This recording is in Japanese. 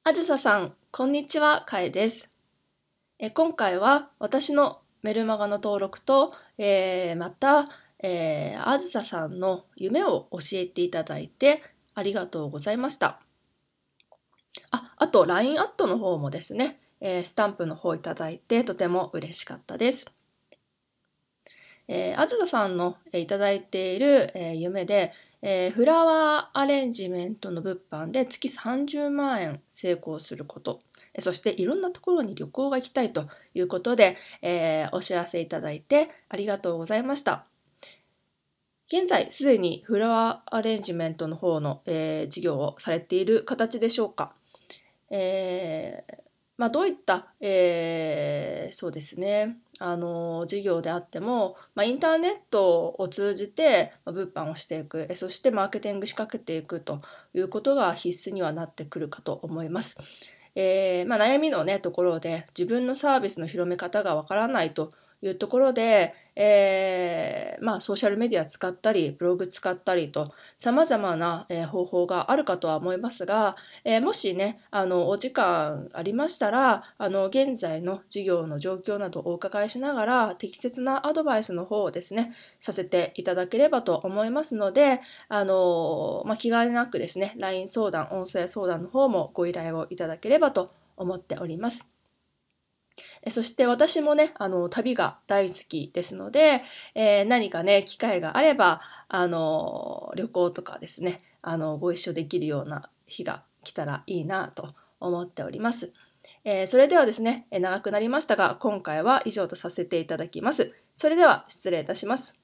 あずささん、こんにちは、かえです。今回は私のメルマガの登録と、また、あずささんの夢を教えていただいてありがとうございました。あと LINE アットの方もですね、スタンプの方いただいてとても嬉しかったです。あずささんの、いただいている、夢で、フラワーアレンジメントの物販で月30万円成功すること、そしていろんなところに旅行が行きたいということで、お知らせいただいてありがとうございました。現在すでにフラワーアレンジメントの方の、事業をされている形でしょうか。どういった、そうですね、事業であっても、インターネットを通じて物販をしていく、そしてマーケティング仕掛けていくということが必須にはなってくるかと思います。悩みのねところで自分のサービスの広め方がわからないというところで、ソーシャルメディア使ったりブログ使ったりと様々な、方法があるかとは思いますが、もしねお時間ありましたら現在の事業の状況などをお伺いしながら適切なアドバイスの方をですねさせていただければと思いますので、気兼ねなくですね LINE 相談音声相談の方もご依頼をいただければと思っております。そして私もね旅が大好きですので、何かね機会があれば旅行とかですねご一緒できるような日が来たらいいなと思っております。それではですね長くなりましたが今回は以上とさせていただきます。それでは失礼いたします。